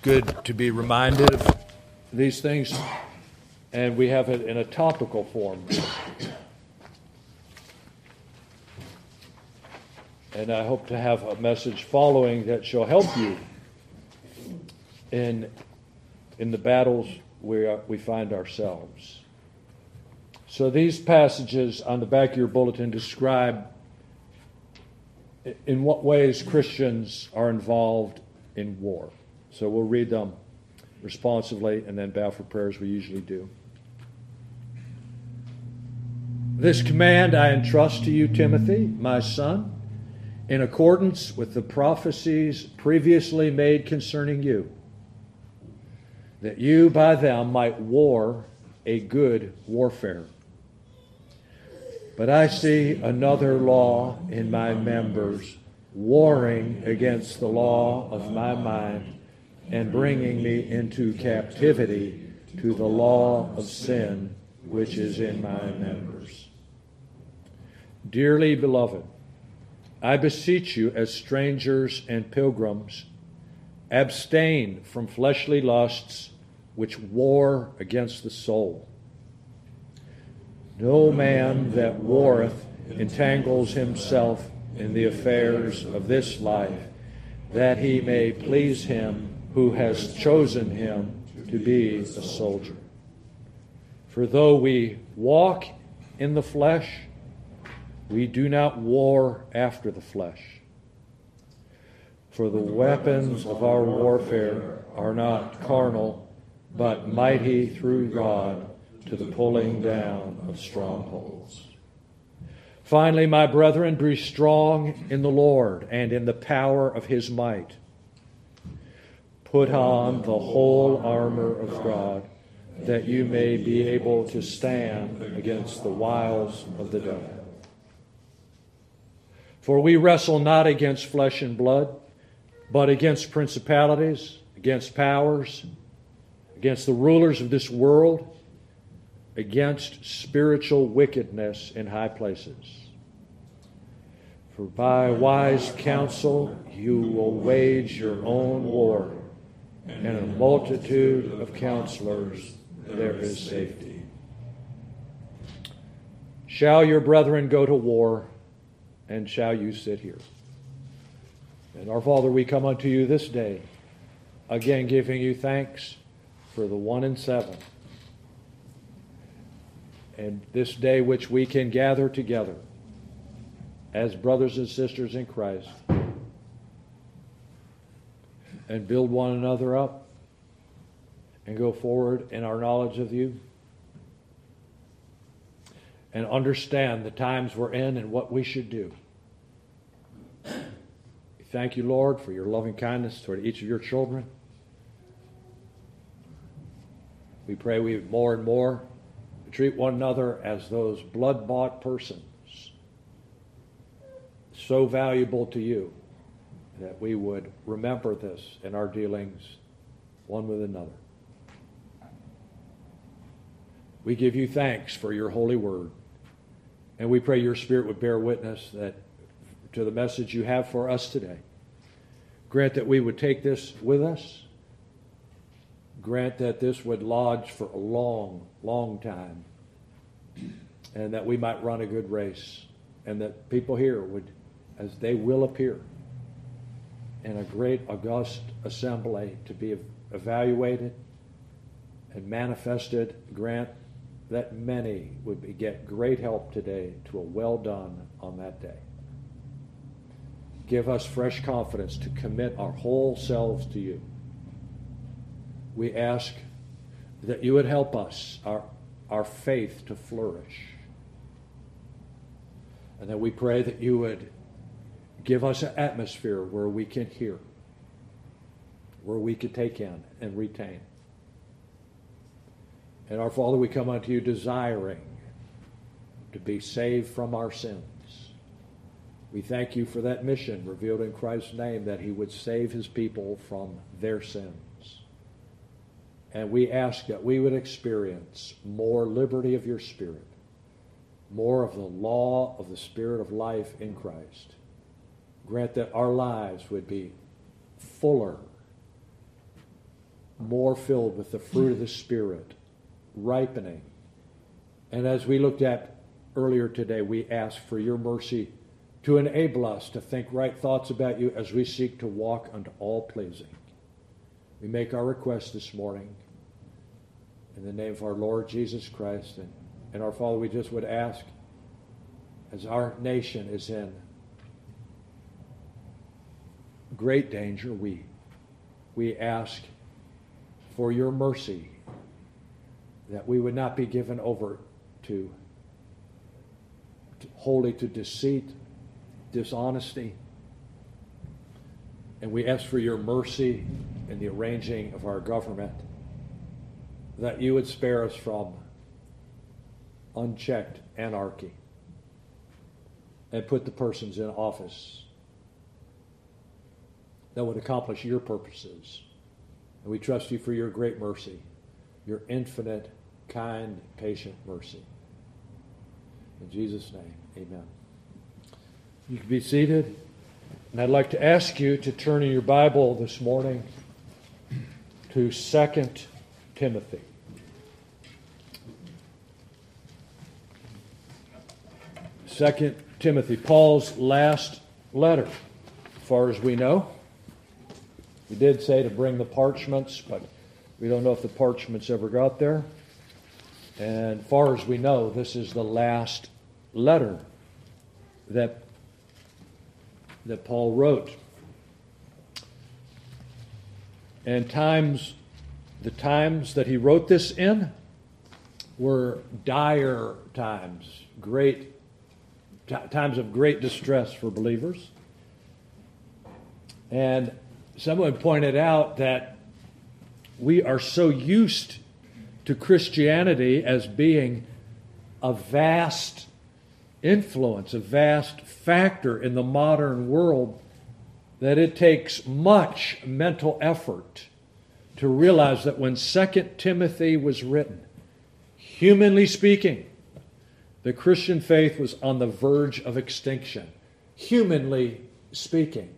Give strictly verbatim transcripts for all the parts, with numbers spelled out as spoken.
good to be reminded of these things, and we have it in a topical form. And I hope to have a message following that shall help you in, in the battles where we find ourselves. So these passages on the back of your bulletin describe in what ways Christians are involved in war. So we'll read them responsively and then bow for prayer as we usually do. This command I entrust to you, Timothy, my son, in accordance with the prophecies previously made concerning you, that you by them might war a good warfare. But I see another law in my members, warring against the law of my mind and bringing me into captivity to the law of sin which is in my members. Dearly beloved, I beseech you as strangers and pilgrims, abstain from fleshly lusts which war against the soul. No man that warreth entangles himself in the affairs of this life, that he may please him who has chosen him to be a soldier. For though we walk in the flesh, we do not war after the flesh. For the weapons of our warfare are not carnal, but mighty through God to the pulling down of strongholds. Finally, my brethren, be strong in the Lord and in the power of his might. Put on the whole armor of God, that you may be able to stand against the wiles of the devil. For we wrestle not against flesh and blood, but against principalities, against powers, against the rulers of this world, against spiritual wickedness in high places. For by wise counsel you will wage your own war, and in a multitude of counselors there is safety. Shall your brethren go to war, and shall you sit here? And our Father, we come unto you this day, again giving you thanks for the one and seven, and this day which we can gather together as brothers and sisters in Christ and build one another up and go forward in our knowledge of you and understand the times we're in and what we should do. We thank you, Lord, for your loving kindness toward each of your children. We pray we more and more treat one another as those blood-bought persons, so valuable to you, that we would remember this in our dealings one with another. We give you thanks for your holy word, and we pray your Spirit would bear witness that to the message you have for us today. Grant that we would take this with us. Grant that this would lodge for a long, long time, and that we might run a good race, and that people here would, as they will appear in a great august assembly to be evaluated and manifested, grant that many would be, get great help today to a well done on that day. Give us fresh confidence to commit our whole selves to you. We ask that you would help us, our, our faith to flourish. And that we pray that you would give us an atmosphere where we can hear, where we can take in and retain. And our Father, we come unto you desiring to be saved from our sins. We thank you for that mission revealed in Christ's name, that he would save his people from their sins. And we ask that we would experience more liberty of your Spirit, more of the law of the Spirit of life in Christ. Grant that our lives would be fuller more filled with the fruit of the Spirit, ripening. And as we looked at earlier today, we ask for your mercy to enable us to think right thoughts about you as we seek to walk unto all pleasing. We make our request this morning in the name of our Lord Jesus Christ. And, and our Father, we just would ask, as our nation is in great danger, we, we ask for your mercy, that we would not be given over to, to wholly to deceit, dishonesty. And we ask for your mercy in the arranging of our government, that you would spare us from unchecked anarchy and put the persons in office that would accomplish your purposes. And we trust you for your great mercy, your infinite, kind, patient mercy. In Jesus' name, amen. You can be seated. And I'd like to ask you to turn in your Bible this morning to Second Timothy. Second Timothy, Paul's last letter, as far as we know. We did say to bring the parchments, but we don't know if the parchments ever got there. And as far as we know, this is the last letter that, that Paul wrote. And times, the times that he wrote this in were dire times, great t- times of great distress for believers. And someone pointed out that we are so used to Christianity as being a vast influence, a vast factor in the modern world, that it takes much mental effort to realize that when Second Timothy was written, humanly speaking, the Christian faith was on the verge of extinction, humanly speaking.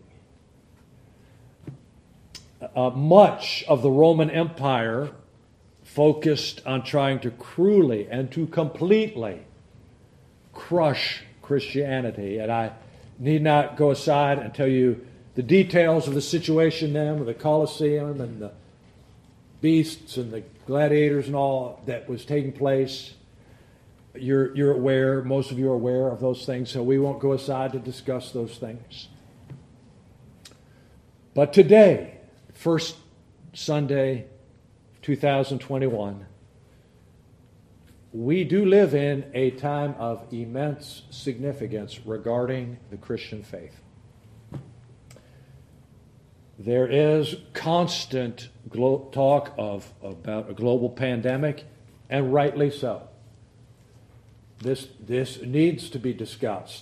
Uh, much of the Roman Empire focused on trying to cruelly and to completely crush Christianity. And I need not go aside and tell you the details of the situation then with the Colosseum and the beasts and the gladiators and all that was taking place. You're, you're aware, most of you are aware of those things, so we won't go aside to discuss those things. But today, first Sunday, two thousand twenty-one, we do live in a time of immense significance regarding the Christian faith. There is constant glo- talk of about a global pandemic, and rightly so. This, this needs to be discussed.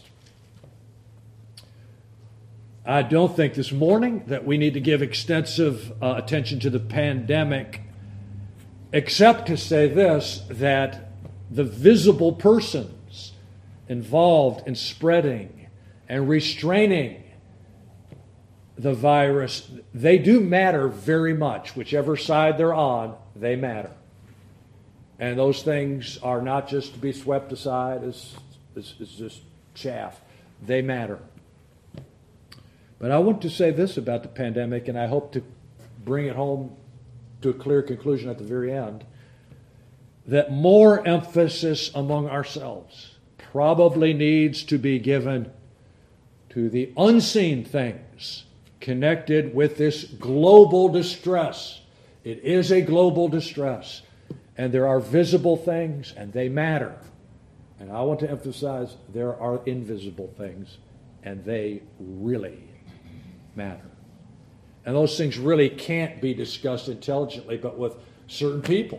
I don't think this morning that we need to give extensive uh, attention to the pandemic, except to say this, that the visible persons involved in spreading and restraining the virus, they do matter very much. Whichever side they're on, they matter. And those things are not just to be swept aside as, as, as just chaff. They matter. But I want to say this about the pandemic, and I hope to bring it home to a clear conclusion at the very end, that more emphasis among ourselves probably needs to be given to the unseen things connected with this global distress. It is a global distress, and there are visible things, and they matter. And I want to emphasize there are invisible things, and they really matter. And those things really can't be discussed intelligently, but with certain people.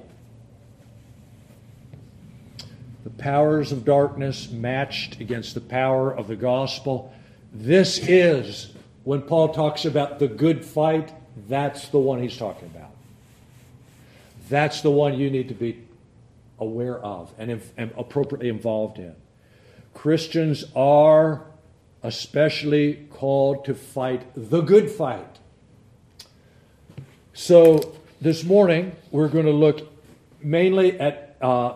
The powers of darkness matched against the power of the gospel. This is, when Paul talks about the good fight, that's the one he's talking about. That's the one you need to be aware of and, and appropriately involved in. Christians are especially called to fight the good fight. So This morning, we're going to look mainly at uh,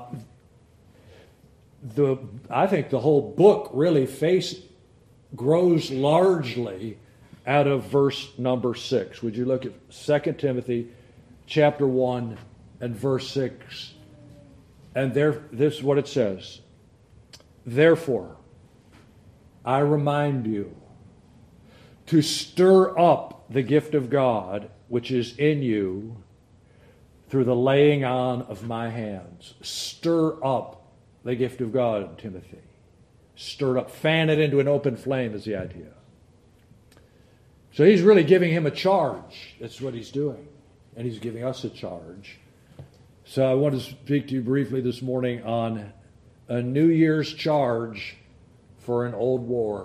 the, I think the whole book really face, grows largely out of verse number six. Would you look at Second Timothy chapter one and verse six? And there, this is what it says. Therefore, I remind you to stir up the gift of God which is in you through the laying on of my hands. Stir up the gift of God, Timothy. Stir it up. Fan it into an open flame is the idea. So he's really giving him a charge. That's what he's doing. And he's giving us a charge. So I want to speak to you briefly this morning on a New Year's charge for an old war.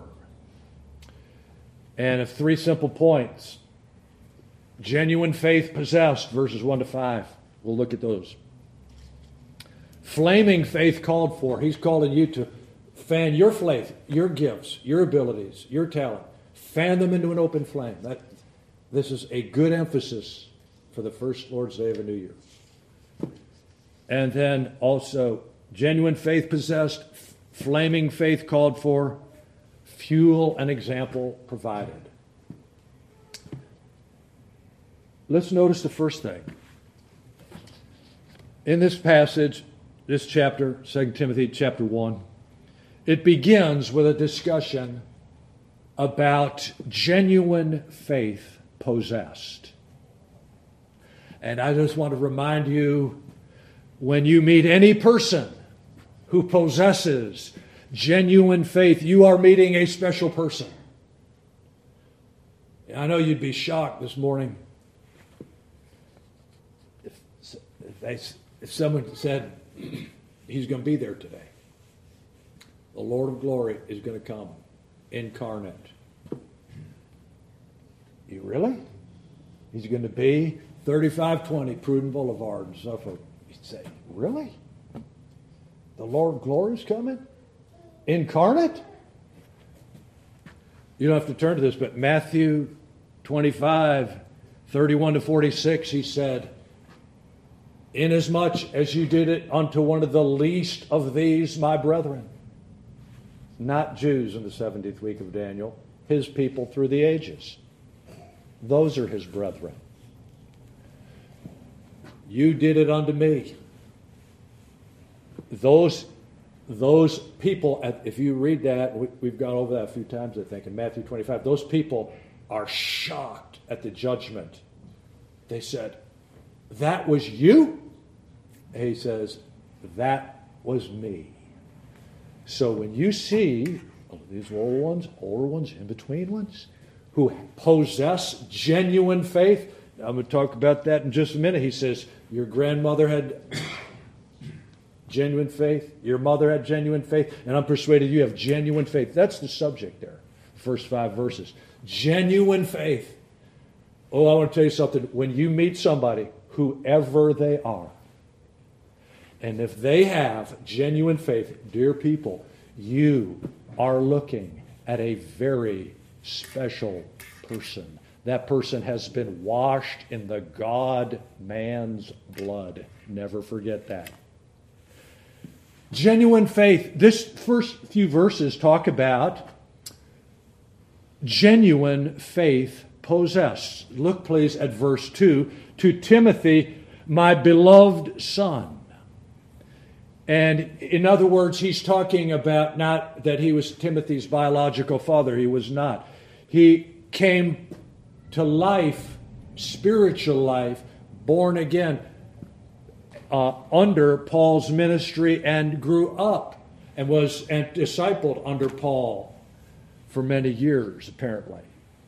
And of three simple points. Genuine faith possessed, verses one to five. We'll look at those. Flaming faith called for. He's calling you to fan your faith, your gifts, your abilities, your talent. Fan them into an open flame. That, this is a good emphasis for the first Lord's Day of a new year. And then also, genuine faith possessed, flaming faith called for, fuel and example provided. Let's notice the first thing. In this passage, this chapter, Second Timothy chapter one, it begins with a discussion about genuine faith possessed. And I just want to remind you, when you meet any person who possesses genuine faith, you are meeting a special person. I know you'd be shocked this morning if, if, they, if someone said he's going to be there today. The Lord of glory is going to come incarnate. You really? He's going to be thirty-five twenty Pruden Boulevard and so forth. You'd say, really? The Lord of glory is coming? Incarnate? You don't have to turn to this, but Matthew twenty-five, thirty-one to forty-six, he said, inasmuch as you did it unto one of the least of these, my brethren, not Jews in the seventieth week of Daniel, his people through the ages. Those are his brethren. You did it unto me. Those, those people, if you read that, we've gone over that a few times, I think, in Matthew twenty-five, those people are shocked at the judgment. They said, that was you? And he says, that was me. So when you see these older ones, older ones, in-between ones, who possess genuine faith, I'm going to talk about that in just a minute. He says, your grandmother had genuine faith, your mother had genuine faith, and I'm persuaded you have genuine faith. That's the subject there, first five verses. Genuine faith. Oh, I want to tell you something. When you meet somebody, whoever they are, and if they have genuine faith, dear people, you are looking at a very special person. That person has been washed in the God-man's blood. Never forget that. Genuine faith. This first few verses talk about genuine faith possessed. Look, please, at verse two. To Timothy, my beloved son. And in other words, he's talking about not that he was Timothy's biological father. He was not. He came to life, spiritual life, born again, uh, under Paul's ministry and grew up and was and discipled under Paul for many years, apparently.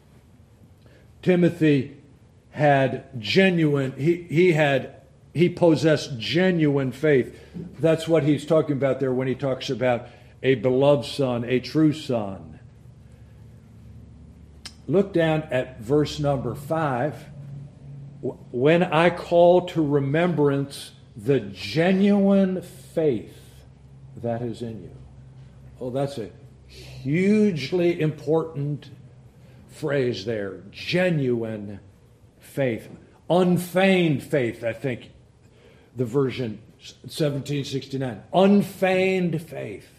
Timothy had genuine, he, he had, he possessed genuine faith. That's what he's talking about there when he talks about a beloved son, a true son. Look down at verse number five. When I call to remembrance the genuine faith that is in you. Oh, that's a hugely important phrase there. Genuine faith. Unfeigned faith, I think the version seventeen sixty-nine. Unfeigned faith.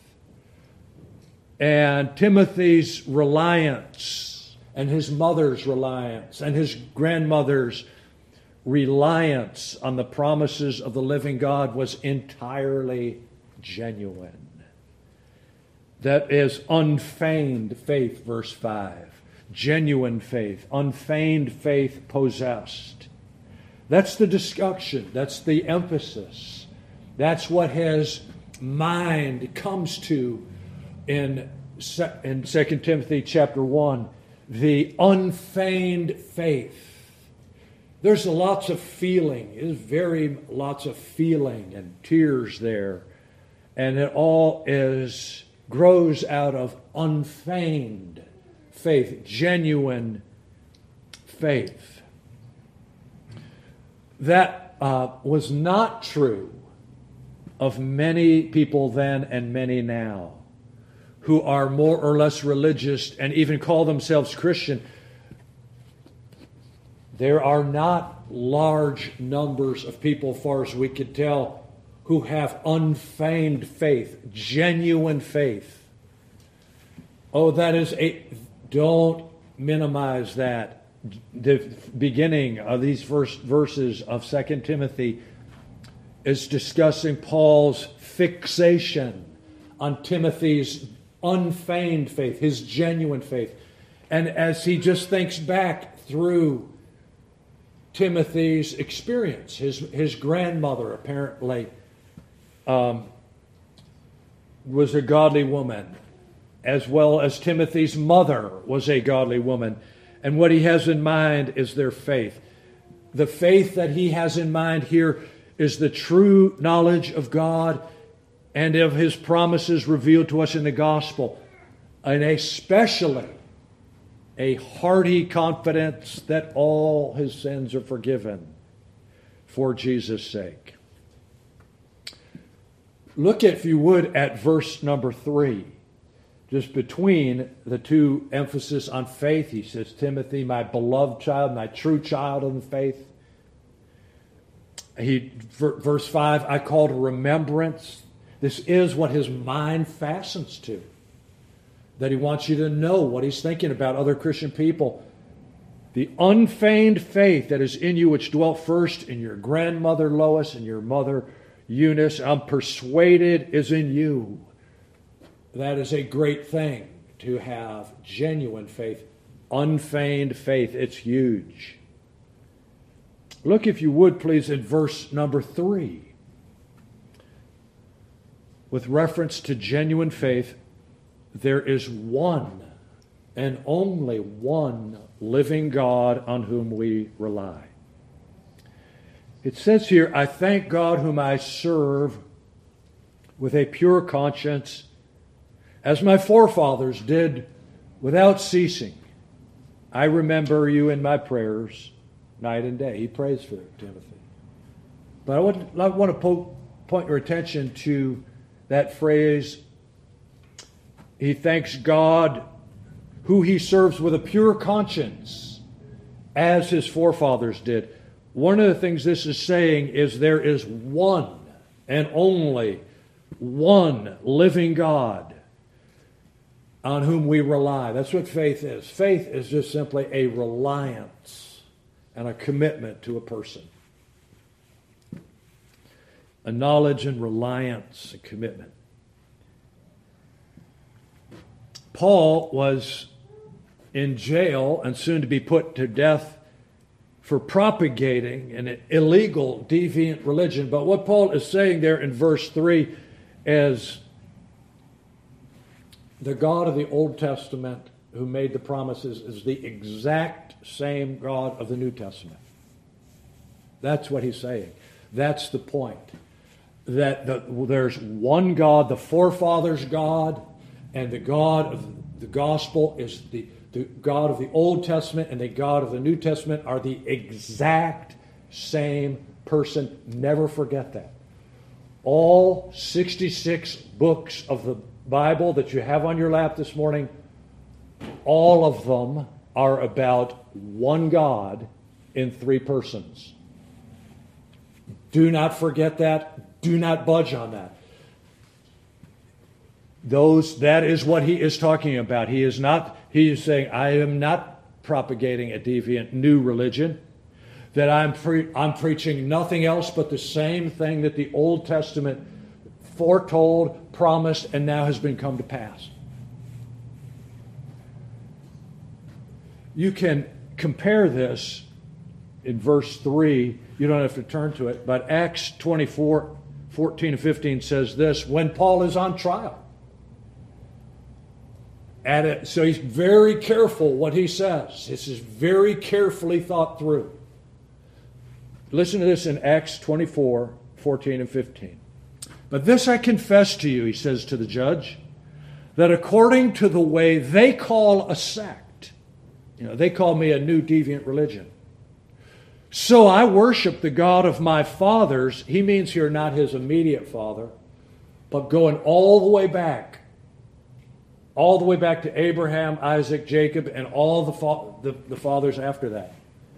And Timothy's reliance, and his mother's reliance, and his grandmother's reliance on the promises of the living God was entirely genuine. That is unfeigned faith, verse five. Genuine faith, unfeigned faith possessed. That's the discussion. That's the emphasis. That's what his mind comes to in, in Second Timothy chapter one. The unfeigned faith. There's lots of feeling. There's very lots of feeling and tears there. And it all is grows out of unfeigned faith, genuine faith. That uh, was not true of many people then and many now who are more or less religious and even call themselves Christian. There are not large numbers of people, as far as we could tell, who have unfeigned faith, genuine faith. Oh, that is a... Don't minimize that. The beginning of these first verses of Second Timothy is discussing Paul's fixation on Timothy's unfeigned faith, his genuine faith. And as he just thinks back through Timothy's experience, his, his grandmother apparently um, was a godly woman, as well as Timothy's mother was a godly woman. And what he has in mind is their faith. The faith that he has in mind here is the true knowledge of God and of his promises revealed to us in the gospel, and especially a hearty confidence that all his sins are forgiven for Jesus' sake. Look, if you would, at verse number three. Just between the two emphasis on faith, he says, Timothy, my beloved child, my true child in the faith. He, verse five, I call to remembrance. This is what his mind fastens to. That he wants you to know what he's thinking about other Christian people. The unfeigned faith that is in you, which dwelt first in your grandmother Lois and your mother Eunice, I'm persuaded is in you. That is a great thing, to have genuine faith, unfeigned faith. It's huge. Look, if you would, please, in verse number three. With reference to genuine faith, there is one and only one living God on whom we rely. It says here, I thank God whom I serve with a pure conscience, as my forefathers did without ceasing. I remember you in my prayers night and day. He prays for Timothy. But I want, I want to po- point your attention to that phrase. He thanks God who he serves with a pure conscience, as his forefathers did. One of the things this is saying is there is one and only one living God on whom we rely. That's what faith is. Faith is just simply a reliance and a commitment to a person. A knowledge and reliance and commitment. Paul was in jail and soon to be put to death for propagating an illegal, deviant religion. But what Paul is saying there in verse three is, the God of the Old Testament who made the promises is the exact same God of the New Testament. That's what he's saying. That's the point. That the, there's one God, the forefathers' God, and the God of the gospel is the, the God of the Old Testament, and the God of the New Testament are the exact same person. Never forget that. All sixty-six books of the Bible that you have on your lap this morning, all of them are about one God in three persons. Do not forget that. Do not budge on that. Those, that is what he is talking about. He is not, he is saying, I am not propagating a deviant new religion, that I'm, pre- I'm preaching nothing else but the same thing that the Old Testament foretold, promised, and now has been come to pass. You can compare this in verse three. You don't have to turn to it, but Acts twenty-four, fourteen and fifteen says this, when Paul is on trial. At it, so he's very careful what he says. This is very carefully thought through. Listen to this in Acts twenty-four, fourteen and fifteen. But this I confess to you, he says to the judge, that according to the way they call a sect, you know, they call me a new deviant religion, so I worship the God of my fathers. He means here not his immediate father, but going all the way back. All the way back to Abraham, Isaac, Jacob, and all the, fa- the, the fathers after that.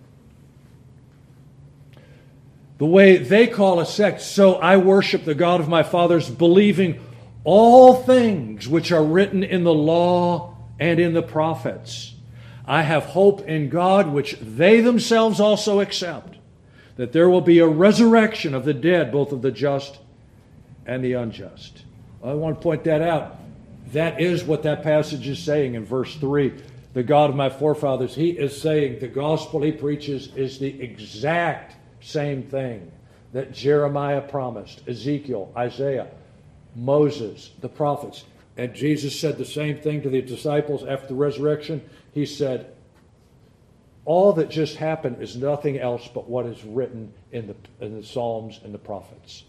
The way they call a sect, so I worship the God of my fathers, believing all things which are written in the law and in the prophets. I have hope in God, which they themselves also accept, that there will be a resurrection of the dead, both of the just and the unjust. I want to point that out. That is what that passage is saying in verse three. The God of my forefathers, he is saying the gospel he preaches is the exact same thing that Jeremiah promised, Ezekiel, Isaiah, Moses, the prophets. And Jesus said the same thing to the disciples after the resurrection. He said, all that just happened is nothing else but what is written in the, in the Psalms and the prophets.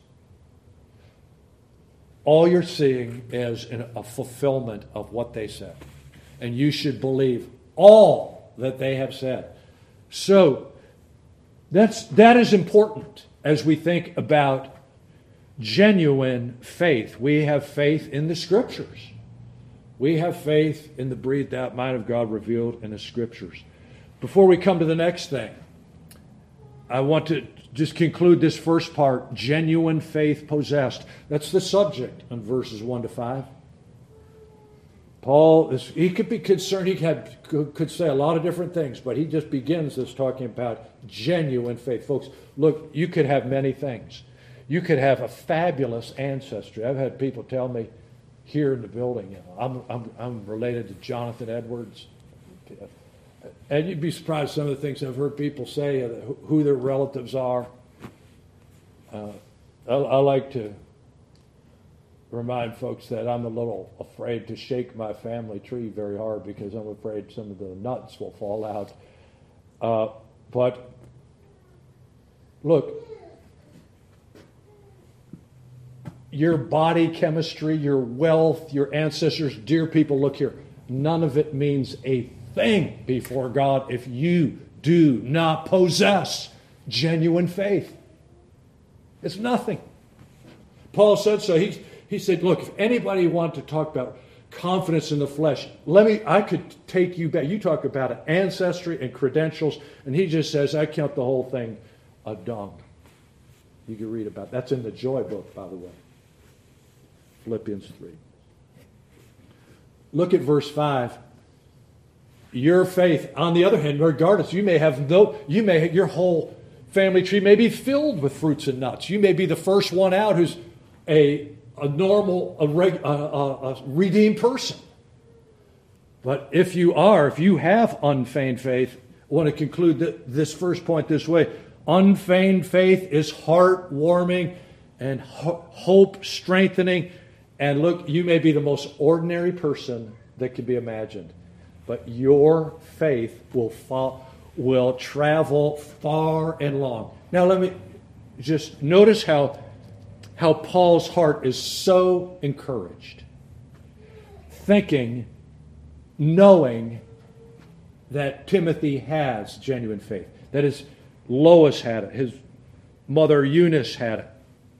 All you're seeing is a fulfillment of what they said. And you should believe all that they have said. So, that's, that is important as we think about genuine faith. We have faith in the Scriptures. We have faith in the breathed out mind of God revealed in the Scriptures. Before we come to the next thing, I want to just conclude this first part, genuine faith possessed. That's the subject in verses one to five. Paul, is, he could be concerned, he had, could say a lot of different things, but he just begins this talking about genuine faith. Folks, look, you could have many things. You could have a fabulous ancestry. I've had people tell me here in the building, you know, I'm, I'm, I'm related to Jonathan Edwards. And you'd be surprised some of the things I've heard people say, uh, who their relatives are. Uh, I, I like to remind folks that I'm a little afraid to shake my family tree very hard because I'm afraid some of the nuts will fall out. Uh, but look, your body chemistry, your wealth, your ancestors, dear people, look here. None of it means a thing before God if you do not possess genuine faith. It's nothing. Paul said so. He, he said, look, if anybody wanted to talk about confidence in the flesh, let me, I could take you back. You talk about ancestry and credentials, and he just says, I count the whole thing a dung. You can read about it. That's in the Joy book, by the way. Philippians three. Look at verse five. Your faith, on the other hand, regardless, you may have no, you may, your whole family tree may be filled with fruits and nuts. You may be the first one out who's a, a normal, a, reg, a, a, a redeemed person. But if you are, if you have unfeigned faith, I want to conclude that this first point this way. Unfeigned faith is heartwarming and ho- hope strengthening. And look, you may be the most ordinary person that can be imagined. But your faith will fall, will travel far and long. Now let me just notice how, how Paul's heart is so encouraged. Thinking, knowing that Timothy has genuine faith. That is, Lois had it. His mother Eunice had it.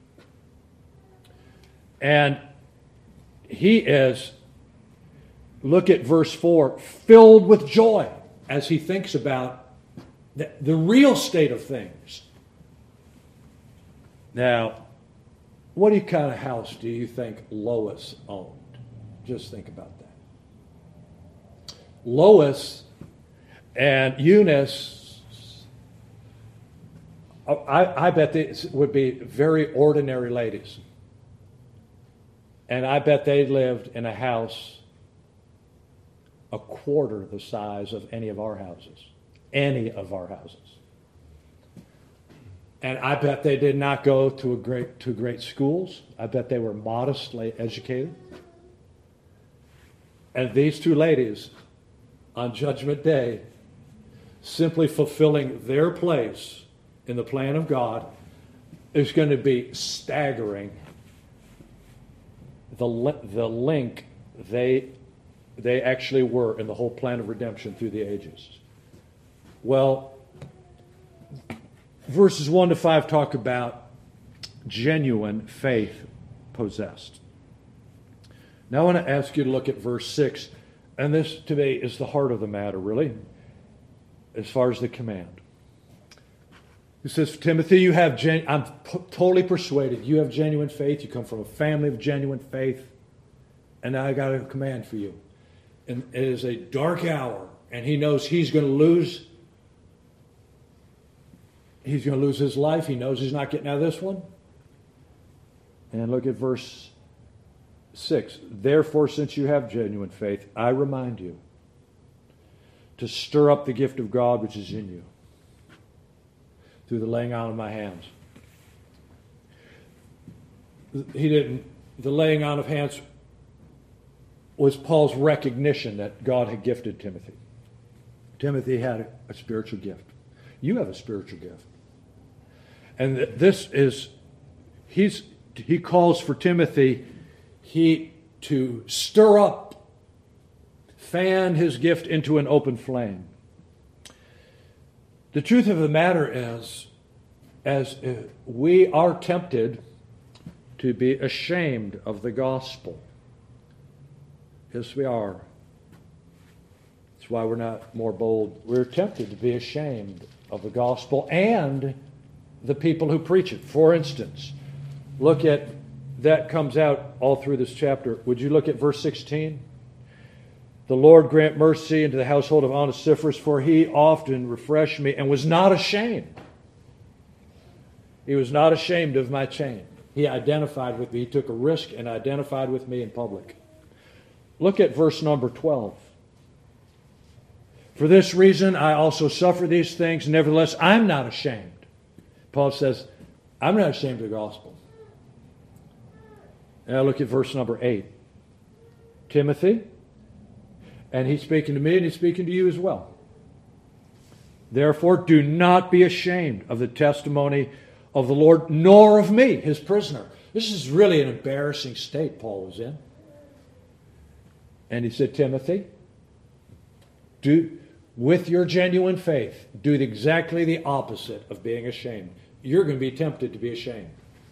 And he is, look at verse four, filled with joy as he thinks about The, the real state of things. Now, what kind of house do you think Lois owned? Just think about that. Lois and Eunice, I, I bet they would be very ordinary ladies. And I bet they lived in a house a quarter the size of any of our houses. Any of our houses. And I bet they did not go to a great to great schools. I bet they were modestly educated. And these two ladies, on Judgment Day, simply fulfilling their place in the plan of God, is going to be staggering. The, the link they, they actually were in the whole plan of redemption through the ages. Well, verses one to five talk about genuine faith possessed. Now I want to ask you to look at verse six, and this to me is the heart of the matter, really, as far as the command. It says, Timothy, you have gen- I'm p- totally persuaded you have genuine faith. You come from a family of genuine faith, and now I got a command for you. And it is a dark hour, and he knows he's going to lose. He's going to lose his life. He knows he's not getting out of this one. And look at verse six. Therefore, since you have genuine faith, I remind you to stir up the gift of God which is in you through the laying on of my hands. He didn't, the laying on of hands was Paul's recognition that God had gifted Timothy. Timothy had a, a spiritual gift. You have a spiritual gift. And this is, he's, he calls for Timothy, he to stir up, fan his gift into an open flame. The truth of the matter is, as we are tempted to be ashamed of the gospel. Yes, we are. That's why we're not more bold. We're tempted to be ashamed of the gospel and the people who preach it. For instance, look at, that comes out all through this chapter. Would you look at verse sixteen? The Lord grant mercy into the household of Onesiphorus, for he often refreshed me and was not ashamed. He was not ashamed of my chain. He identified with me. He took a risk and identified with me in public. Look at verse number twelve. For this reason I also suffer these things, nevertheless I'm not ashamed. Paul says, I'm not ashamed of the gospel. Now look at verse number eight. Timothy, and he's speaking to me and he's speaking to you as well. Therefore, do not be ashamed of the testimony of the Lord, nor of me, his prisoner. This is really an embarrassing state Paul was in. And he said, Timothy, do, with your genuine faith, do exactly the opposite of being ashamed. You're going to be tempted to be ashamed.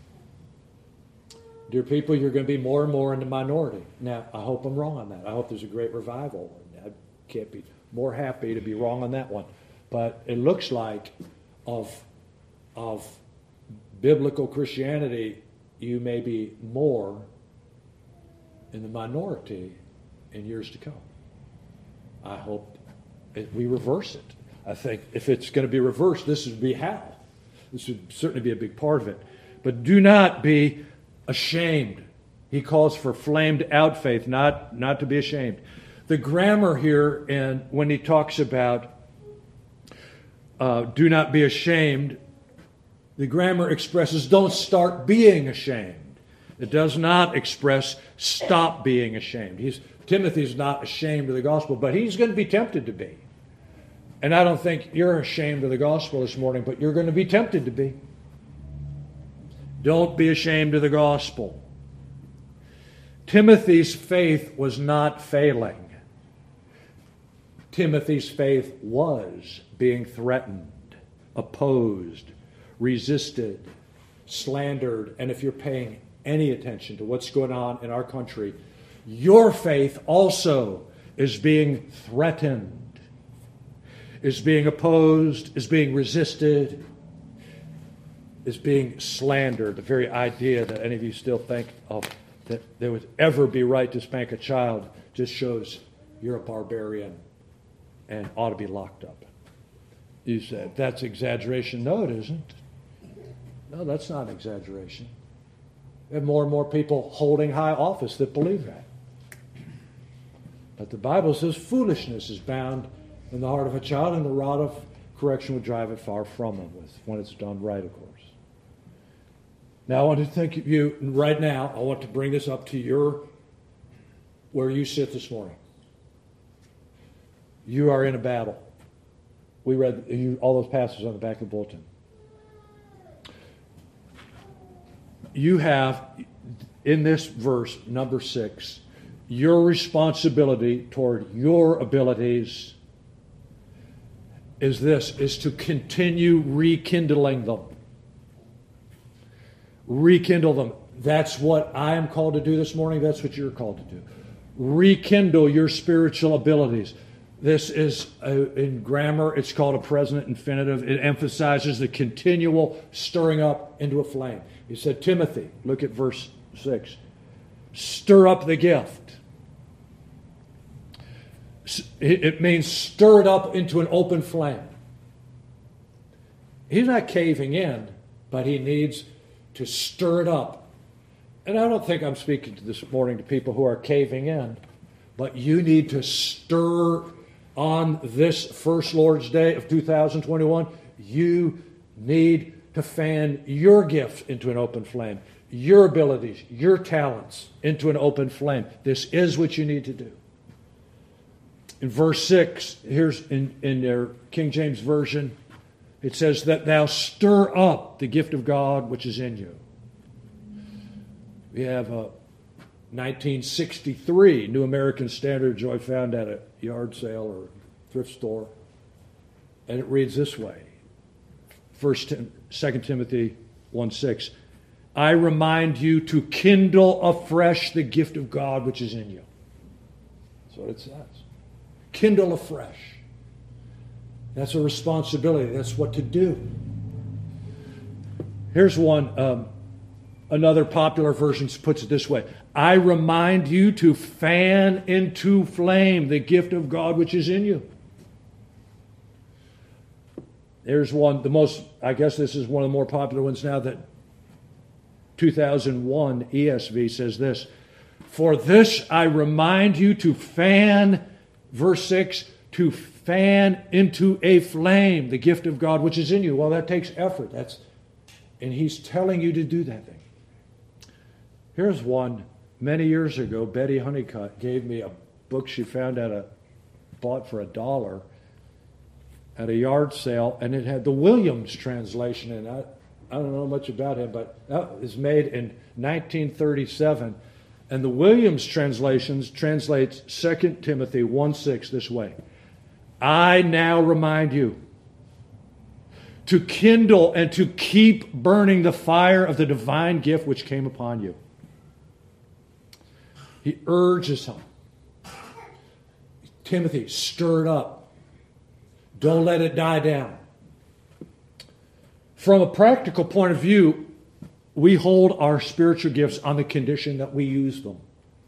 Dear people, you're going to be more and more in the minority. Now, I hope I'm wrong on that. I hope there's a great revival. I can't be more happy to be wrong on that one. But it looks like of, of biblical Christianity, you may be more in the minority in years to come. I hope it, we reverse it. I think if it's going to be reversed, this would be how. This would certainly be a big part of it. But do not be ashamed. He calls for flamed out faith, not, not to be ashamed. The grammar here, and when he talks about uh, do not be ashamed, the grammar expresses don't start being ashamed. It does not express stop being ashamed. He's, Timothy's not ashamed of the gospel, but he's going to be tempted to be. And I don't think you're ashamed of the gospel this morning, but you're going to be tempted to be. Don't be ashamed of the gospel. Timothy's faith was not failing. Timothy's faith was being threatened, opposed, resisted, slandered. And if you're paying any attention to what's going on in our country, your faith also is being threatened. is being opposed, is being resisted, is being slandered. The very idea that any of you still think of that there would ever be right to spank a child just shows you're a barbarian and ought to be locked up. You said, that's exaggeration. No, it isn't. No, that's not an exaggeration. We have more and more people holding high office that believe that. But the Bible says foolishness is bound in the heart of a child, and the rod of correction would drive it far from him with, when it's done right, of course. Now, I want to think of you right now. I want to bring this up to your, where you sit this morning. You are in a battle. We read you, all those passages on the back of the bulletin. You have, in this verse, number six, your responsibility toward your abilities is this, is to continue rekindling them. Rekindle them. That's what I am called to do this morning. That's what you're called to do. Rekindle your spiritual abilities. This is, a, in grammar, it's called a present infinitive. It emphasizes the continual stirring up into a flame. He said, Timothy, look at verse six, stir up the gift. It means stir it up into an open flame. He's not caving in, but he needs to stir it up. And I don't think I'm speaking to this morning to people who are caving in, but you need to stir on this first Lord's Day of two thousand twenty-one. You need to fan your gifts into an open flame, your abilities, your talents into an open flame. This is what you need to do. In verse six, here's in, in their King James Version, it says that thou stir up the gift of God which is in you. We have a nineteen sixty-three New American Standard Joy found at a yard sale or thrift store. And it reads this way. First, Second Timothy one six. I remind you to kindle afresh the gift of God which is in you. That's what it says. Kindle afresh. That's a responsibility. That's what to do. Here's one, um, another popular version puts it this way. I remind you to fan into flame the gift of God which is in you. There's one, the most, I guess this is one of the more popular ones now, that two thousand one E S V says this. For this I remind you to fan, verse six, to fan into a flame the gift of God which is in you. Well, that takes effort. That's, and he's telling you to do that thing. Here's one. Many years ago, Betty Honeycutt gave me a book she found at a, bought for a dollar at a yard sale, and it had the Williams translation in it. I don't know much about him, but that was made in nineteen thirty-seven. And the Williams translations translates Second Timothy one six this way. I now remind you to kindle and to keep burning the fire of the divine gift which came upon you. He urges him. Timothy, stir it up. Don't let it die down. From a practical point of view, we hold our spiritual gifts on the condition that we use them.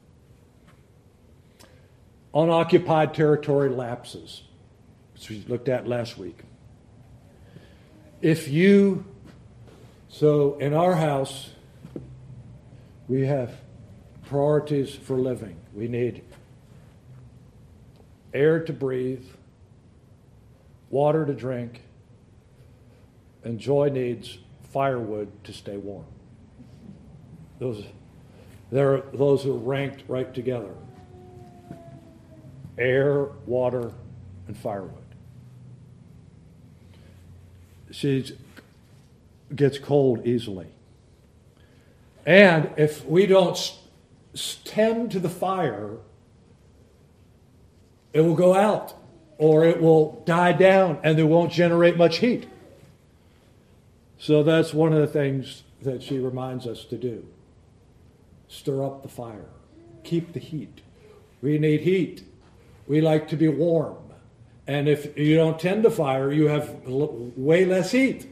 Unoccupied territory lapses, which we looked at last week. If you, so in our house, we have priorities for living. We need air to breathe, water to drink, and Joy needs firewood to stay warm. Those, there are those who are ranked right together. Air, water, and firewood. She gets cold easily. And if we don't tend to the fire, it will go out or it will die down and it won't generate much heat. So that's one of the things that she reminds us to do. Stir up the fire. Keep the heat. We need heat. We like to be warm. And if you don't tend the fire, you have way less heat.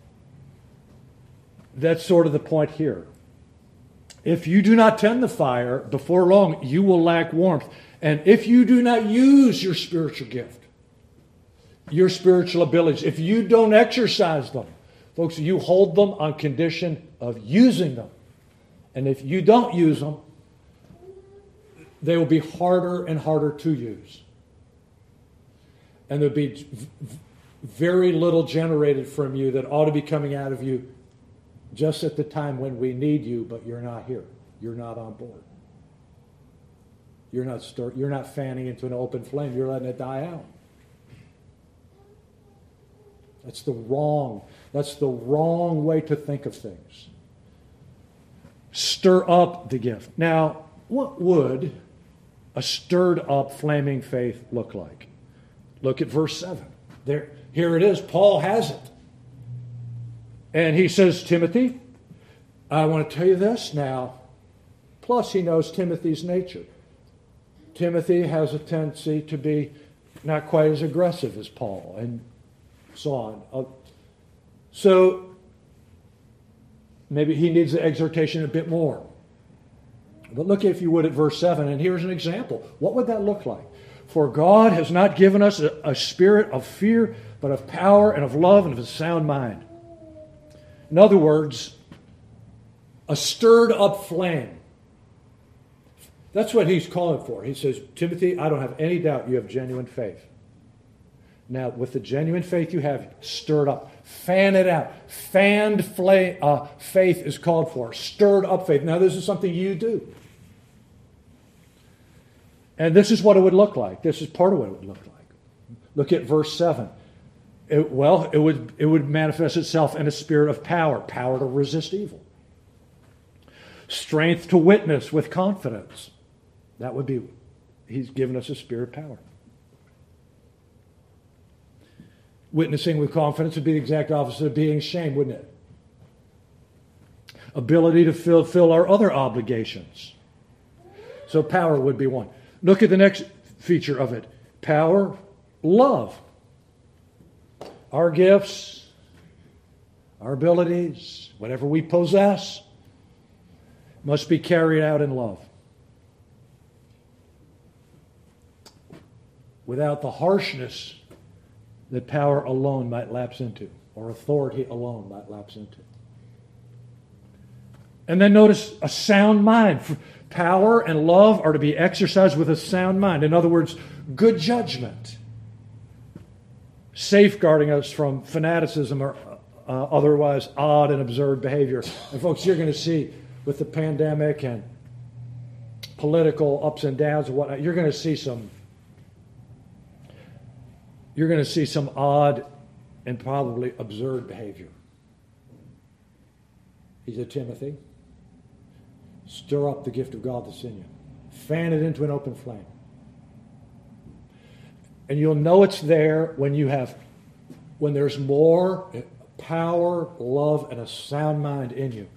That's sort of the point here. If you do not tend the fire, before long you will lack warmth. And if you do not use your spiritual gift, your spiritual abilities, if you don't exercise them, folks, you hold them on condition of using them. And if you don't use them, they will be harder and harder to use. And there'll be very little generated from you that ought to be coming out of you just at the time when we need you, but you're not here. You're not on board. You're not stir- You're not fanning into an open flame. You're letting it die out. That's the wrong. That's the wrong way to think of things. Stir up the gift. Now, what would a stirred up flaming faith look like? Look at verse seven. There, here it is. Paul has it. And he says, Timothy, I want to tell you this now. Plus, he knows Timothy's nature. Timothy has a tendency to be not quite as aggressive as Paul, and so on. Uh, so, maybe he needs the exhortation a bit more. But look, if you would, at verse seven, and here's an example. What would that look like? For God has not given us a, a spirit of fear, but of power and of love and of a sound mind. In other words, a stirred up flame. That's what he's calling for. He says, Timothy, I don't have any doubt you have genuine faith. Now, with the genuine faith you have, stirred up. Fan it out. Fanned flame, uh, faith is called for. Stirred up faith. Now, this is something you do. And this is what it would look like. This is part of what it would look like. Look at verse seven. It, well, it would, it would manifest itself in a spirit of power. Power to resist evil. Strength to witness with confidence. That would be, he's given us a spirit of power. Witnessing with confidence would be the exact opposite of being ashamed, wouldn't it? Ability to fulfill our other obligations. So power would be one. Look at the next feature of it. Power, love. Our gifts, our abilities, whatever we possess, must be carried out in love. Without the harshness that power alone might lapse into, or authority alone might lapse into. And then notice a sound mind. Power and love are to be exercised with a sound mind. In other words, good judgment. Safeguarding us from fanaticism or uh, otherwise odd and absurd behavior. And folks, you're going to see with the pandemic and political ups and downs and whatnot, you're going to see some you're going to see some odd and probably absurd behavior. He said, Timothy, stir up the gift of God that's in you. Fan it into an open flame. And you'll know it's there when you have, when there's more power, love, and a sound mind in you.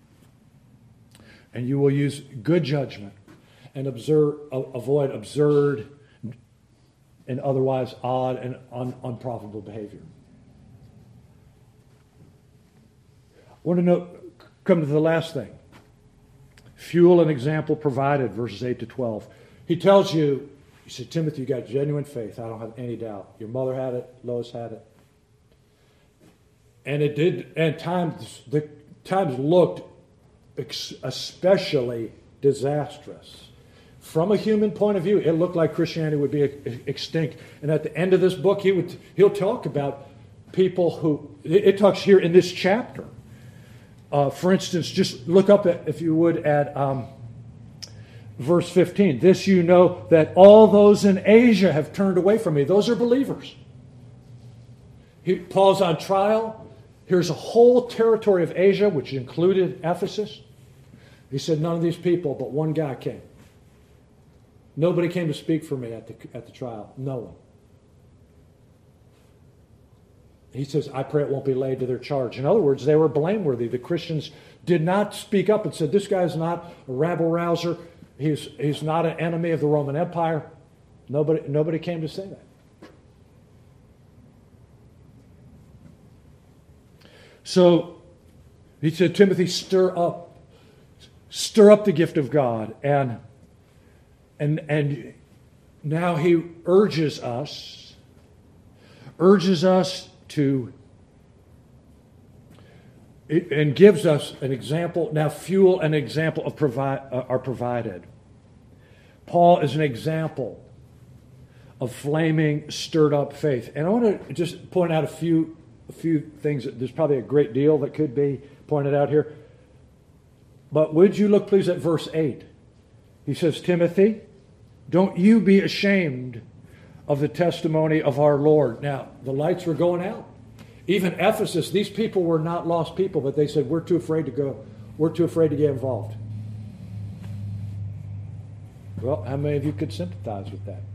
And you will use good judgment and observe, avoid absurd and otherwise odd and un, unprofitable behavior. I want to know, come to the last thing. Fuel and example provided, verses eight to twelve. He tells you, he said, Timothy, you got genuine faith. I don't have any doubt. Your mother had it. Lois had it. And it did, and times, the times looked especially disastrous. From a human point of view, it looked like Christianity would be extinct. And at the end of this book, he would he'll talk about people who, it talks here in this chapter. Uh, for instance, just look up, at, if you would, at um, verse fifteen. This you know that all those in Asia have turned away from me. Those are believers. He, Paul's on trial. Here's a whole territory of Asia, which included Ephesus. He said, none of these people, but one guy came. Nobody came to speak for me at the, at the trial. No one. He says, I pray it won't be laid to their charge. In other words, they were blameworthy. The Christians did not speak up and said, this guy's not a rabble-rouser. He's, he's not an enemy of the Roman Empire. Nobody, nobody came to say that. So he said, Timothy, stir up, stir up the gift of God. And, and, and now he urges us, urges us to, and gives us an example. Now fuel and example of provide, uh, are provided. Paul is an example of flaming, stirred up faith. And I want to just point out a few, a few things. There's probably a great deal that could be pointed out here. But would you look please at verse eight? He says, Timothy, don't you be ashamed of the testimony of our Lord. Now, the lights were going out. Even Ephesus, these people were not lost people, but they said, we're too afraid to go. We're too afraid to get involved. Well, how many of you could sympathize with that?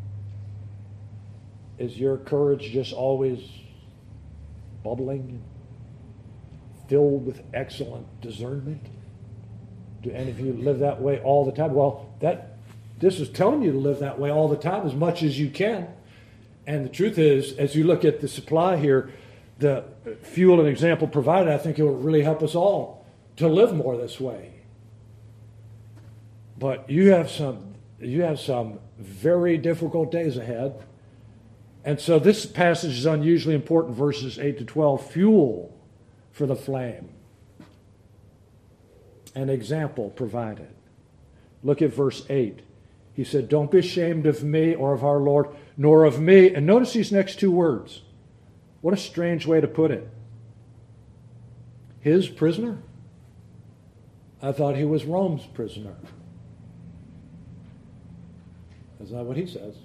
Is your courage just always bubbling, filled with excellent discernment? Do any of you live that way all the time? Well, that this is telling you to live that way all the time as much as you can. And the truth is, as you look at the supply here, the fuel and example provided, I think it will really help us all to live more this way. But you have some, you have some very difficult days ahead. And so this passage is unusually important, verses eight to twelve, fuel for the flame. An example provided. Look at verse eight. He said, don't be ashamed of me or of our Lord, nor of me. And notice these next two words. What a strange way to put it. His prisoner? I thought he was Rome's prisoner. That's not what he says.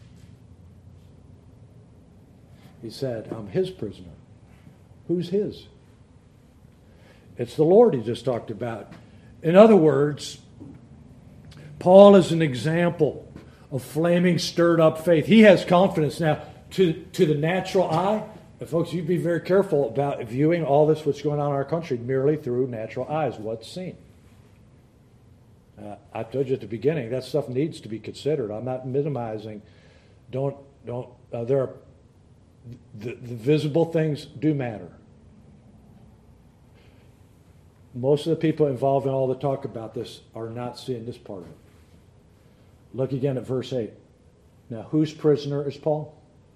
He said, I'm his prisoner. Who's his? It's the Lord he just talked about. In other words, Paul is an example of flaming, stirred up faith. He has confidence. Now, to, to the natural eye, and folks, you'd be very careful about viewing all this what's going on in our country merely through natural eyes, what's seen. Uh, I told you at the beginning, that stuff needs to be considered. I'm not minimizing. Don't, don't, uh, there are, the, the visible things do matter. Most of the people involved in all the talk about this are not seeing this part of it. Look again at verse eight. Now, whose prisoner is Paul?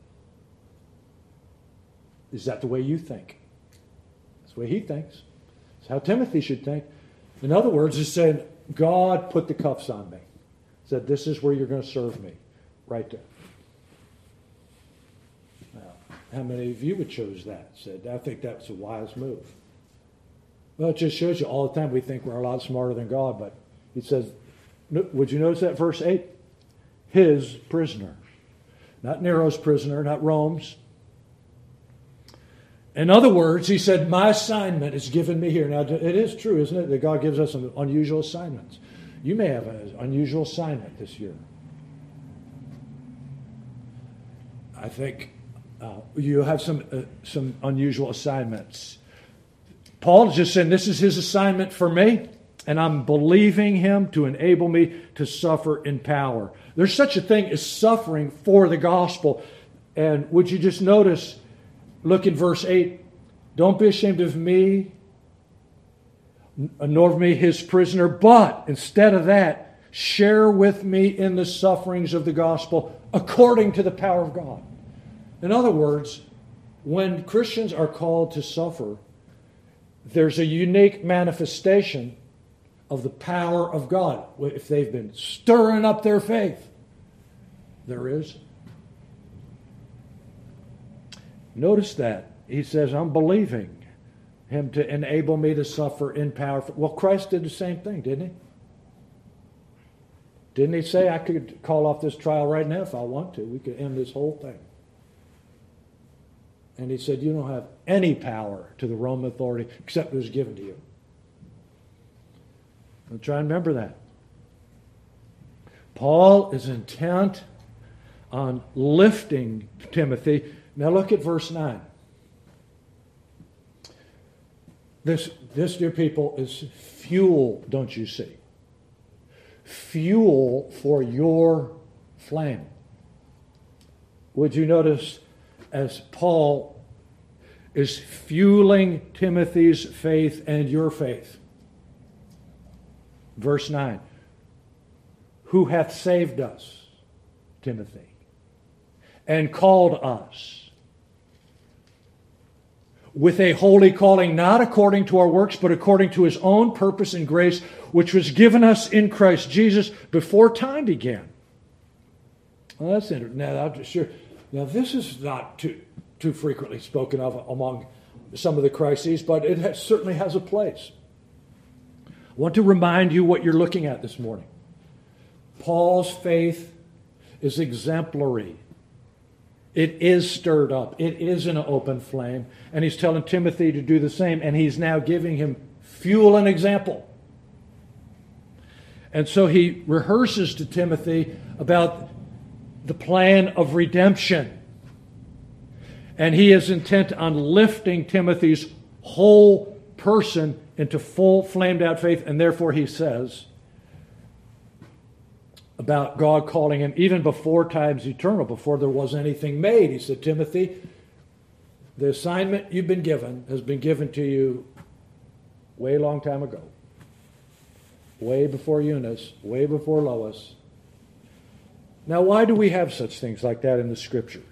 Is that the way you think? That's the way he thinks. It's how Timothy should think. In other words, he said, God put the cuffs on me. Said, this is where you're going to serve me. Right there. Now, how many of you would choose that? Said, I think that's a wise move. Well, it just shows you all the time we think we're a lot smarter than God, but he says, would you notice that verse eight? His prisoner. Not Nero's prisoner, not Rome's. In other words, he said, my assignment is given me here. Now, it is true, isn't it, that God gives us some unusual assignments. You may have an unusual assignment this year. I think uh, you have some uh, some unusual assignments. Paul is just saying, this is his assignment for me, and I'm believing him to enable me to suffer in power. There's such a thing as suffering for the gospel. And would you just notice, look in verse eight, don't be ashamed of me, nor of me his prisoner, but instead of that, share with me in the sufferings of the gospel according to the power of God. In other words, when Christians are called to suffer, there's a unique manifestation of the power of God. If they've been stirring up their faith, there is. Notice that. He says, I'm believing him to enable me to suffer in power. Well, Christ did the same thing, didn't he? Didn't he say, I could call off this trial right now if I want to? We could end this whole thing. And he said, you don't have any power to the Roman authority except it was given to you. And try and remember that. Paul is intent on lifting Timothy. Now look at verse nine. This, this, dear people, is fuel, don't you see? Fuel for your flame. Would you notice as Paul is fueling Timothy's faith and your faith. Verse nine. Who hath saved us, Timothy, and called us with a holy calling, not according to our works, but according to his own purpose and grace, which was given us in Christ Jesus before time began. Well, that's interesting. Now, I'm sure. Now, this is not too, too frequently spoken of among some of the crises, but it has, certainly has a place. I want to remind you what you're looking at this morning. Paul's faith is exemplary. It is stirred up. It is an open flame. And he's telling Timothy to do the same. And he's now giving him fuel and example. And so he rehearses to Timothy about the plan of redemption. And he is intent on lifting Timothy's whole person into full flamed out faith. And therefore he says about God calling him even before time's eternal, before there was anything made. He said, Timothy, the assignment you've been given has been given to you way long time ago. Way before Eunice, way before Lois. Now, why do we have such things like that in the Scriptures?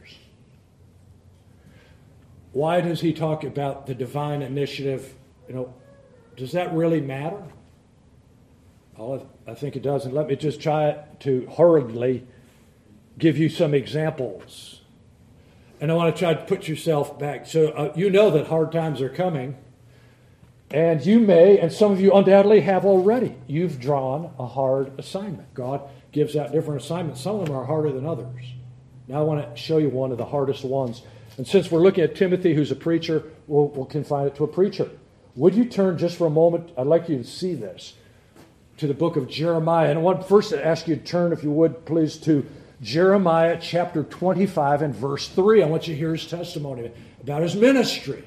Why does he talk about the divine initiative? You know, does that really matter? Oh, I think it does. And let me just try to hurriedly give you some examples. And I want to try to put yourself back. So uh, you know that hard times are coming. And you may, and some of you undoubtedly have already, you've drawn a hard assignment. God gives out different assignments. Some of them are harder than others. Now I want to show you one of the hardest ones. And since we're looking at Timothy, who's a preacher, we'll, we'll confine it to a preacher. Would you turn just for a moment, I'd like you to see this, to the book of Jeremiah. And I want first to ask you to turn, if you would, please, to Jeremiah chapter twenty-five and verse three. I want you to hear his testimony about his ministry.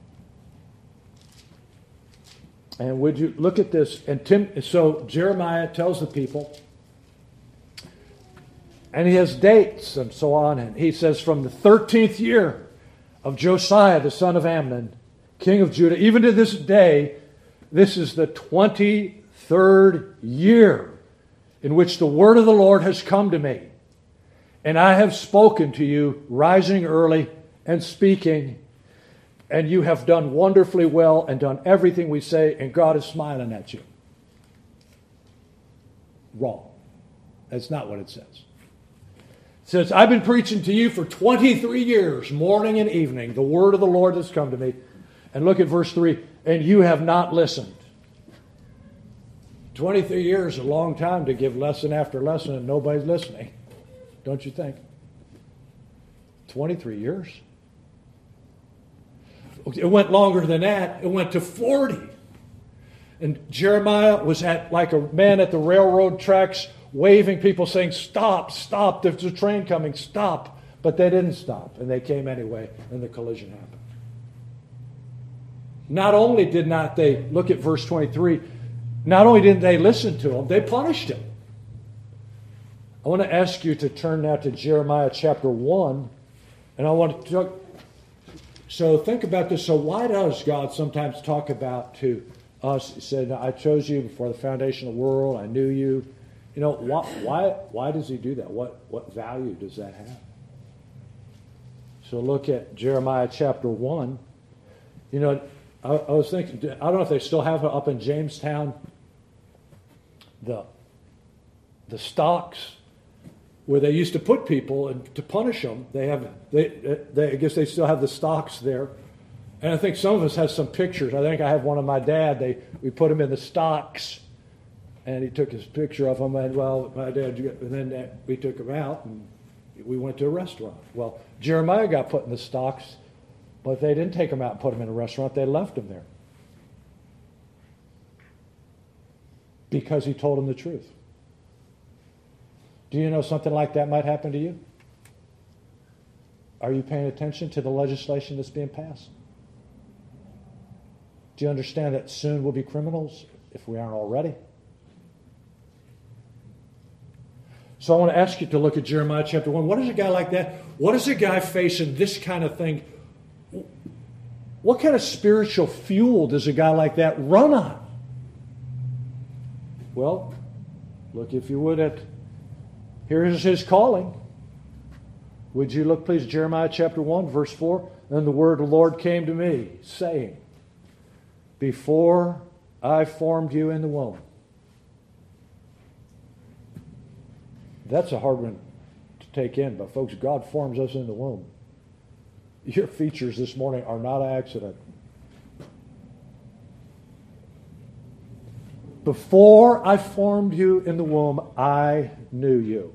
And would you look at this? And Tim, so Jeremiah tells the people, and he has dates and so on. And he says, from the thirteenth year of Josiah, the son of Amnon, king of Judah, even to this day, this is the twenty-third year in which the word of the Lord has come to me. And I have spoken to you, rising early and speaking. And you have done wonderfully well and done everything we say, and God is smiling at you. Wrong. That's not what it says. It says, I've been preaching to you for twenty-three years, morning and evening. The word of the Lord has come to me. And look at verse three. And you have not listened. twenty-three years is a long time to give lesson after lesson and nobody's listening. Don't you think? twenty-three years. It went longer than that. It went to forty. And Jeremiah was at like a man at the railroad tracks waving, people saying, stop, stop, there's a train coming, stop. But they didn't stop, and they came anyway, and the collision happened. Not only did not they, look at verse twenty-three, not only didn't they listen to him, they punished him. I want to ask you to turn now to Jeremiah chapter one, and I want to talk. So think about this. So why does God sometimes talk about to us, he said, I chose you before the foundation of the world, I knew you. You know, why why, why does he do that? What, what value does that have? So look at Jeremiah chapter one. You know, I, I was thinking, I don't know if they still have it up in Jamestown, the, the stocks where they used to put people and to punish them. They have, they, they, I guess they still have the stocks there. And I think some of us have some pictures. I think I have one of my dad. They we put him in the stocks, and he took his picture of him. And well, my dad, and then we took him out, and we went to a restaurant. Well, Jeremiah got put in the stocks, but they didn't take him out and put him in a restaurant. They left him there because he told them the truth. Do you know something like that might happen to you? Are you paying attention to the legislation that's being passed? Do you understand that soon we'll be criminals if we aren't already? So I want to ask you to look at Jeremiah chapter one. What is a guy like that? What is a guy facing this kind of thing? What kind of spiritual fuel does a guy like that run on? Well, look, if you would, at here's his calling. Would you look, please, Jeremiah chapter one, verse four? Then the word of the Lord came to me, saying, before I formed you in the womb. That's a hard one to take in, but folks, God forms us in the womb. Your features this morning are not an accident. Before I formed you in the womb, I knew you.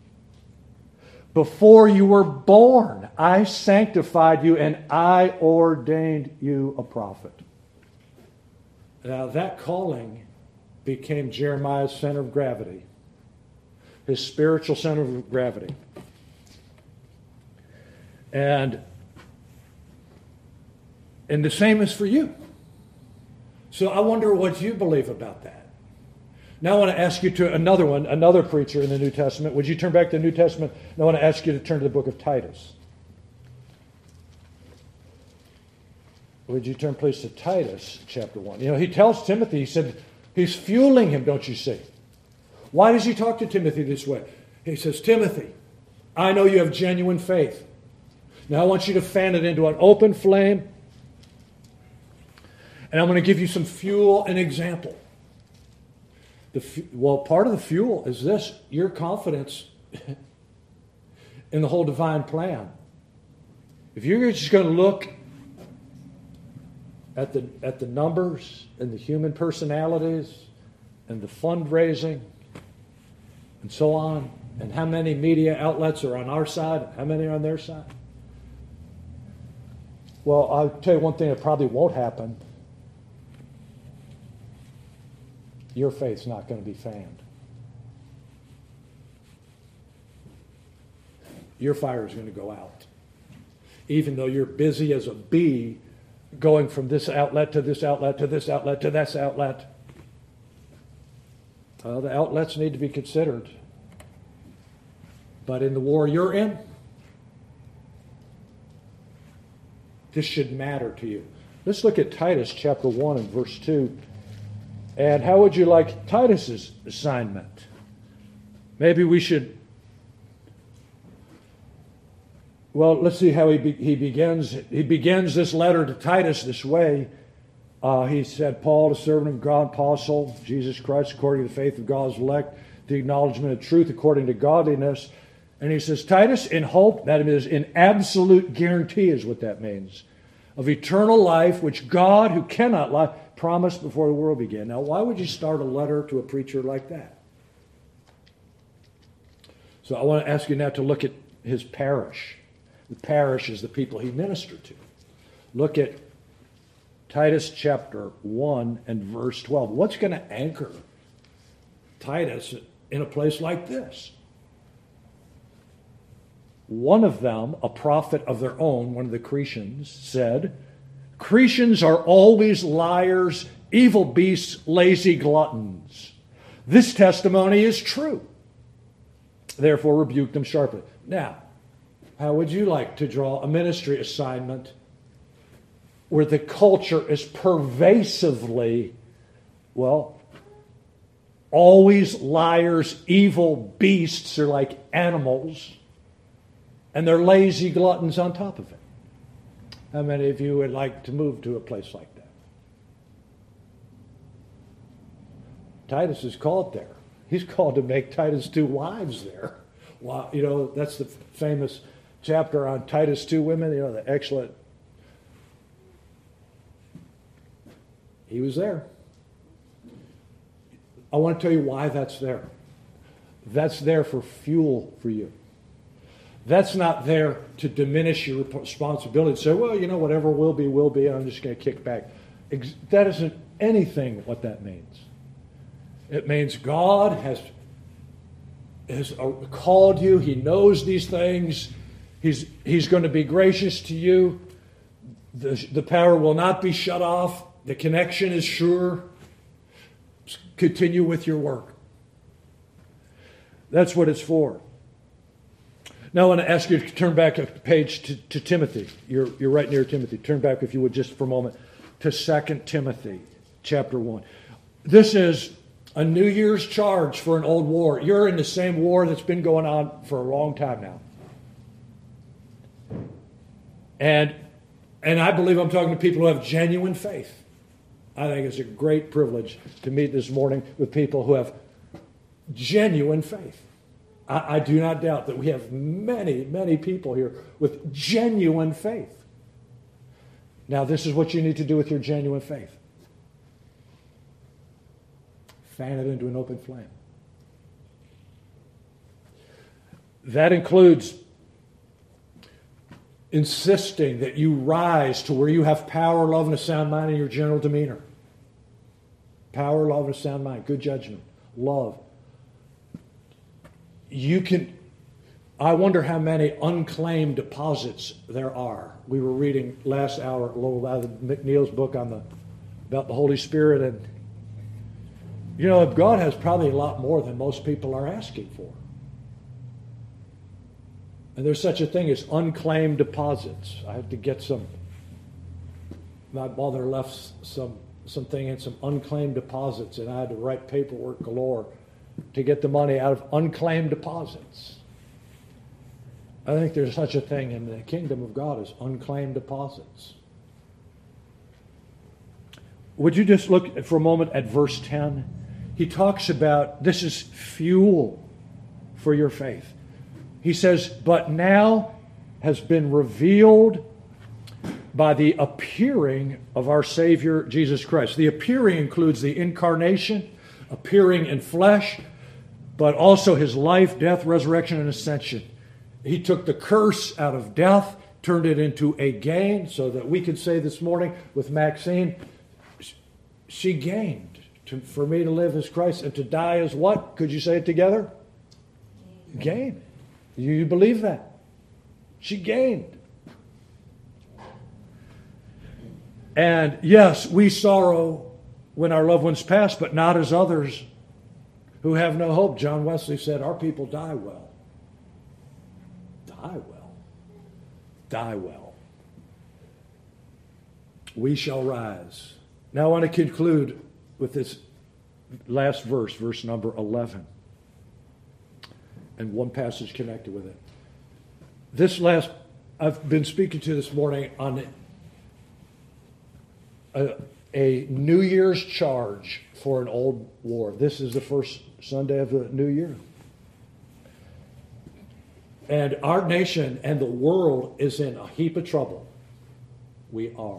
Before you were born, I sanctified you and I ordained you a prophet. Now that calling became Jeremiah's center of gravity, his spiritual center of gravity. And, and the same is for you. So I wonder what you believe about that. Now I want to ask you to another one, another preacher in the New Testament. Would you turn back to the New Testament? And I want to ask you to turn to the book of Titus. Would you turn, please, to Titus chapter one? You know, he tells Timothy, he said, he's fueling him, don't you see? Why does he talk to Timothy this way? He says, Timothy, I know you have genuine faith. Now I want you to fan it into an open flame. And I'm going to give you some fuel and example. The, well, part of the fuel is this, your confidence in the whole divine plan. If you're just going to look at the at the numbers and the human personalities and the fundraising and so on, and how many media outlets are on our side, and how many are on their side, well, I'll tell you one thing that probably won't happen. Your faith's not going to be fanned. Your fire is going to go out. Even though you're busy as a bee going from this outlet to this outlet to this outlet to this outlet. Uh, the outlets need to be considered. But in the war you're in, this should matter to you. Let's look at Titus chapter one and verse two. And how would you like Titus's assignment? Maybe we should, well, let's see how he be, he begins. He begins this letter to Titus this way. Uh, he said, Paul, the servant of God, apostle, Jesus Christ, according to the faith of God's elect, the acknowledgement of truth according to godliness. And he says, Titus, in hope, that is, in absolute guarantee is what that means, of eternal life, which God, who cannot lie, promised before the world began. Now, why would you start a letter to a preacher like that? So I want to ask you now to look at his parish. The parish is the people he ministered to. Look at Titus chapter one and verse twelve. What's going to anchor Titus in a place like this? One of them, a prophet of their own, one of the Cretans, said, Cretans are always liars, evil beasts, lazy gluttons. This testimony is true. Therefore, rebuke them sharply. Now, how would you like to draw a ministry assignment where the culture is pervasively, well, always liars, evil beasts are like animals, and they're lazy gluttons on top of it? How many of you would like to move to a place like that? Titus is called there. He's called to make Titus two wives there. Wow, you know, that's the famous chapter on Titus two women, you know, the excellent. He was there. I want to tell you why that's there. That's there for fuel for you. That's not there to diminish your responsibility. Say, well, you know, whatever will be, will be, and I'm just going to kick back. That isn't anything what that means. It means God has, has called you. He knows these things. He's, he's going to be gracious to you. The, the power will not be shut off. The connection is sure. Continue with your work. That's what it's for. Now I want to ask you to turn back a page to, to Timothy. You're, you're right near Timothy. Turn back, if you would, just for a moment, to Second Timothy chapter one. This is a New Year's charge for an old war. You're in the same war that's been going on for a long time now. And, and I believe I'm talking to people who have genuine faith. I think it's a great privilege to meet this morning with people who have genuine faith. I, I do not doubt that we have many, many people here with genuine faith. Now, this is what you need to do with your genuine faith. Fan it into an open flame. That includes insisting that you rise to where you have power, love, and a sound mind in your general demeanor. Power, love, and a sound mind. Good judgment. Love. You can... I wonder how many unclaimed deposits there are. We were reading last hour a little out of McNeil's book on the about the Holy Spirit, and you know, God has probably a lot more than most people are asking for. And there's such a thing as unclaimed deposits. I have to get some. My mother left some something in some unclaimed deposits, and I had to write paperwork galore to get the money out of unclaimed deposits. I think there's such a thing in the kingdom of God as unclaimed deposits. Would you just look for a moment at verse ten? He talks about this is fuel for your faith. He says, but now has been revealed by the appearing of our Savior Jesus Christ. The appearing includes the incarnation, appearing in flesh, but also his life, death, resurrection, and ascension. He took the curse out of death, turned it into a gain, so that we could say this morning with Maxine, she gained. To, for me to live as Christ and to die as what? Could you say it together? Gain. You believe that? She gained. And yes, we sorrow when our loved ones pass, but not as others who have no hope. John Wesley said, our people die well. Die well. Die well. We shall rise. Now I want to conclude with this last verse, verse number eleven. And one passage connected with it. This last, I've been speaking to this morning on a, a New Year's charge for an old war. This is the first Sunday of the new year. And our nation and the world is in a heap of trouble. We are.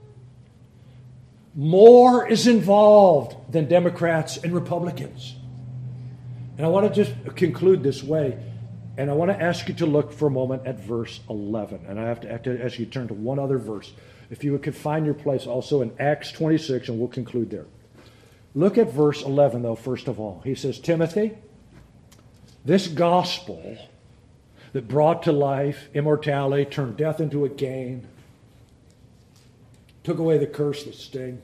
More is involved than Democrats and Republicans. And I want to just conclude this way. And I want to ask you to look for a moment at verse eleven. And I have to, have to ask you to turn to one other verse. If you could find your place also in Acts twenty-six, and we'll conclude there. Look at verse eleven, though, first of all. He says, Timothy, this gospel that brought to life immortality, turned death into a gain, took away the curse, the sting.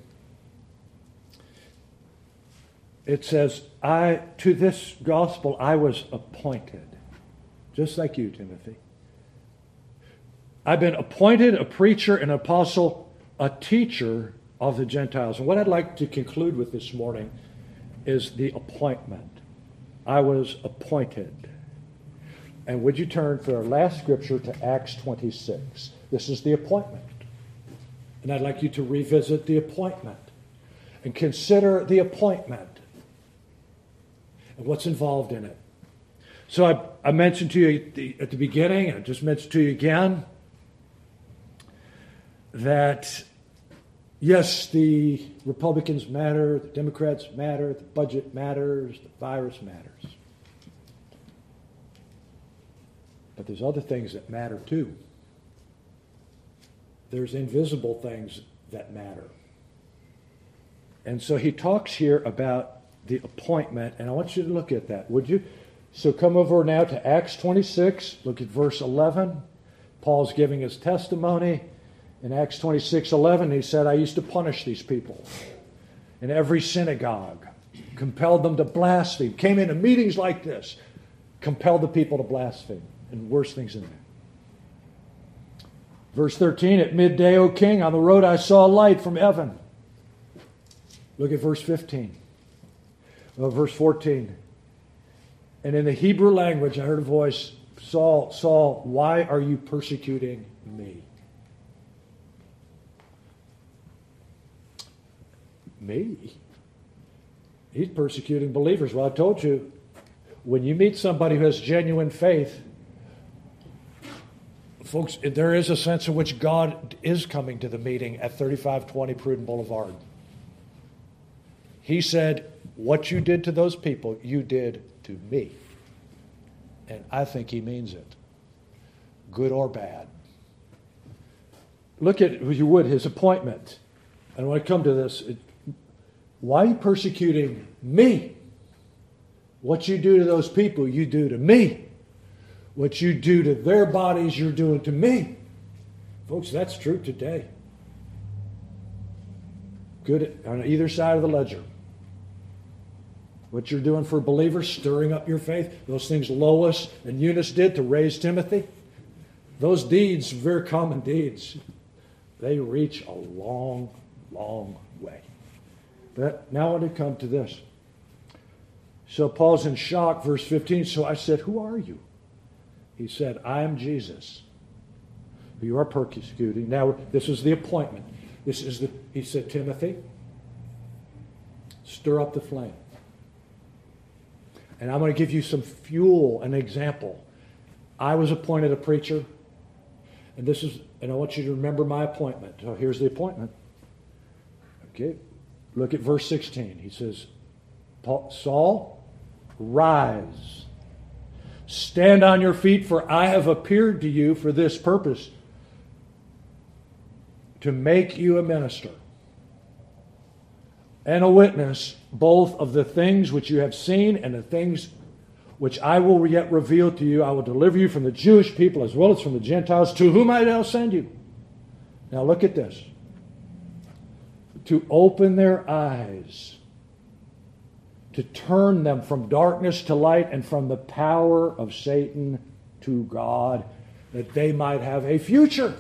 It says, I to this gospel I was appointed. Just like you, Timothy. I've been appointed a preacher, an apostle, a teacher of the Gentiles. And what I'd like to conclude with this morning is the appointment. I was appointed. And would you turn for our last scripture to Acts twenty-six? This is the appointment. And I'd like you to revisit the appointment and consider the appointment and what's involved in it. So I, I mentioned to you at the, at the beginning, and I just mentioned to you again, that yes, the Republicans matter, the Democrats matter, the budget matters, the virus matters. But there's other things that matter too. There's invisible things that matter. And so he talks here about the appointment, and I want you to look at that, would you? So come over now to Acts twenty-six, look at verse eleven. Paul's giving his testimony. In Acts twenty-six eleven, he said, I used to punish these people in every synagogue, compelled them to blaspheme, came into meetings like this, compelled the people to blaspheme. and worse things than that. Verse thirteen, at midday, O king, on the road I saw a light from heaven. Look at verse fifteen. Well, verse fourteen. And in the Hebrew language, I heard a voice, Saul, Saul, why are you persecuting me? Me? He's persecuting believers. Well, I told you, when you meet somebody who has genuine faith, folks, there is a sense in which God is coming to the meeting at thirty-five twenty Pruden Boulevard. He said, what you did to those people, you did to me. And I think he means it, good or bad. Look at, if you would, his appointment. And when I come to this, it, why are you persecuting me? What you do to those people, you do to me. What you do to their bodies, you're doing to me. Folks, that's true today. Good on either side of the ledger. What you're doing for believers, stirring up your faith, those things Lois and Eunice did to raise Timothy, those deeds, very common deeds, they reach a long, long way. But now I want to come to this. So Paul's in shock, verse fifteen. So I said, who are you? He said, I am Jesus, who you are persecuting. Now, this is the appointment. This is the, he said, Timothy, stir up the flame. And I'm going to give you some fuel, an example. I was appointed a preacher, and this is, and I want you to remember my appointment. So here's the appointment. Okay, look at verse sixteen. He says, Saul, rise, stand on your feet, for I have appeared to you for this purpose, to make you a minister and a witness both of the things which you have seen and the things which I will yet reveal to you. I will deliver you from the Jewish people as well as from the Gentiles, to whom I now send you. Now look at this. To open their eyes, to turn them from darkness to light and from the power of Satan to God, that they might have a future.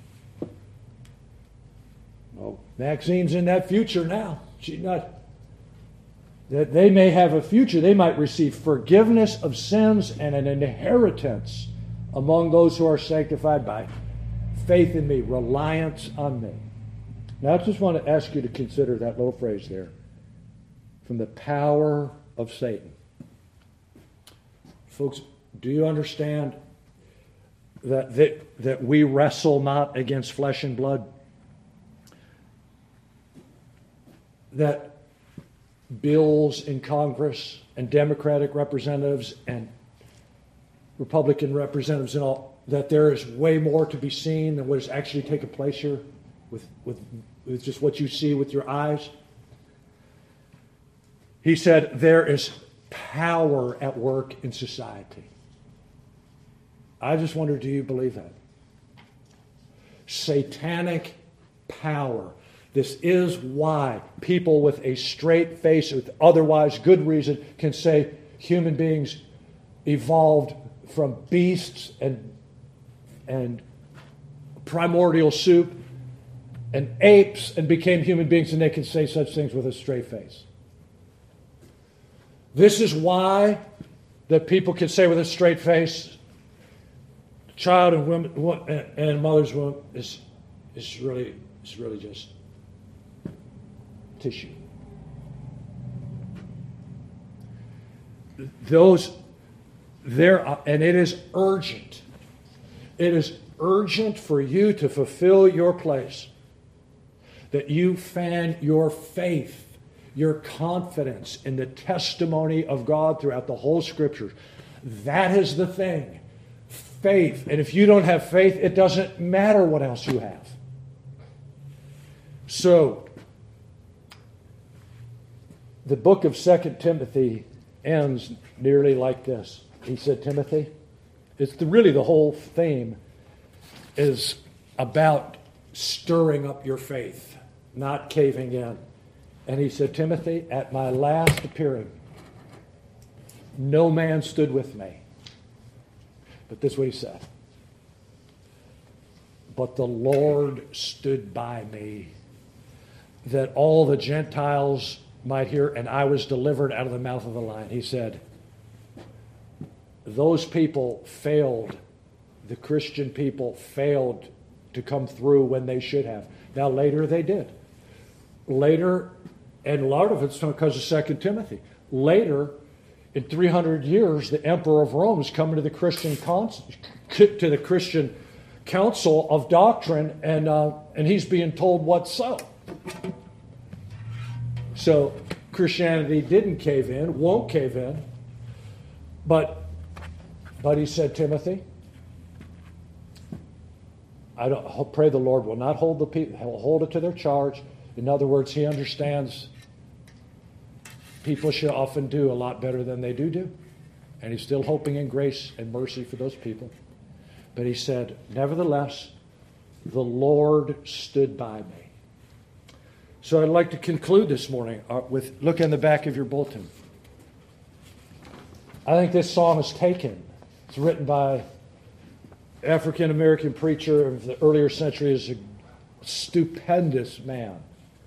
Well, Maxine's in that future now. She's not. That they may have a future. They might receive forgiveness of sins and an inheritance among those who are sanctified by faith in me, reliance on me. Now I just want to ask you to consider that little phrase there. From the power of Satan. Folks, do you understand that, that, that we wrestle not against flesh and blood? That bills in Congress and Democratic representatives and Republican representatives and all, that there is way more to be seen than what is actually taking place here with, with, with just what you see with your eyes? He said there is power at work in society. I just wonder, do you believe that? Satanic power. This is why people with a straight face, with otherwise good reason, can say human beings evolved from beasts and, and primordial soup and apes and became human beings, and they can say such things with a straight face. This is why that people can say with a straight face, child and woman and mother's womb is is really is really just tissue. Those there are, and it is urgent. It is urgent for you to fulfill your place, that you fan your faith, your confidence in the testimony of God throughout the whole Scriptures. That is the thing. Faith. And if you don't have faith, it doesn't matter what else you have. So, the book of Second Timothy ends nearly like this. He said, Timothy, it's the, really the whole theme is about stirring up your faith, not caving in. And he said, Timothy, at my last appearing, no man stood with me. But this is what he said. But the Lord stood by me, that all the Gentiles might hear, and I was delivered out of the mouth of the lion. He said, those people failed, the Christian people failed to come through when they should have. Now later they did. Later, and a lot of it's because of Second Timothy. Later, in three hundred years, the Emperor of Rome is coming to the Christian cons- to the Christian council of doctrine, and uh, and he's being told what's so. So Christianity didn't cave in, won't cave in, but but he said, Timothy, I don't I pray the Lord will not hold the people, hold it to their charge. In other words, he understands people should often do a lot better than they do do. And he's still hoping in grace and mercy for those people. But he said, nevertheless, the Lord stood by me. So I'd like to conclude this morning uh, with, look in the back of your bulletin. I think this song is taken. It's written by African-American preacher of the earlier century, is a stupendous man.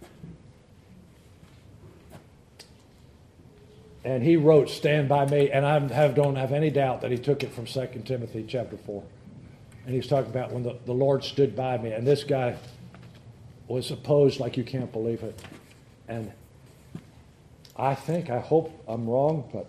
And he wrote, Stand by me, and I have, don't have any doubt that he took it from Second Timothy chapter four. And he's talking about when the, the Lord stood by me. And this guy was opposed like you can't believe it. And I think, I hope I'm wrong, but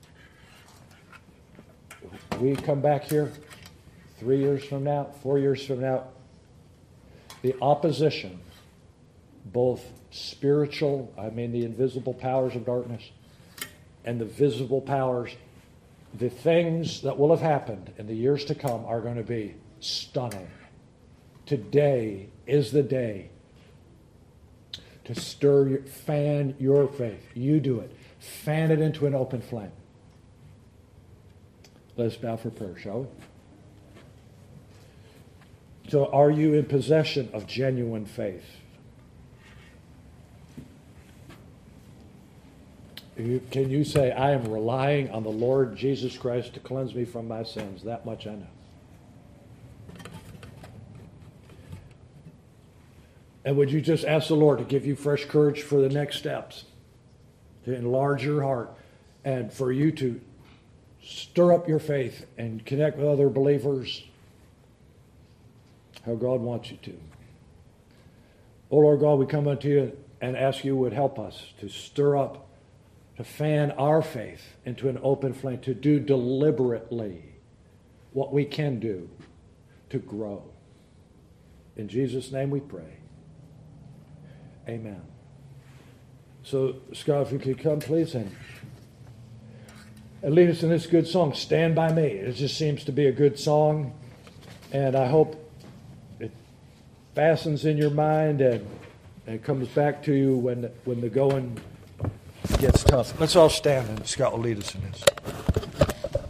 we come back here three years from now, four years from now, the opposition, both spiritual, I mean the invisible powers of darkness, and the visible powers, the things that will have happened in the years to come are going to be stunning. Today is the day to stir, your, fan your faith. You do it. Fan it into an open flame. Let us bow for prayer, shall we? So are you in possession of genuine faith? Can you say, I am relying on the Lord Jesus Christ to cleanse me from my sins? That much I know. And would you just ask the Lord to give you fresh courage for the next steps, to enlarge your heart, and for you to stir up your faith and connect with other believers how God wants you to. Oh, Lord God, we come unto you and ask you would help us to stir up, to fan our faith into an open flame, to do deliberately what we can do to grow. In Jesus' name we pray. Amen. So, Scott, if you could come, please, and, and lead us in this good song, Stand By Me. It just seems to be a good song, and I hope it fastens in your mind and, and comes back to you when, when the going gets tough. Let's all stand, and Scott will lead us in this.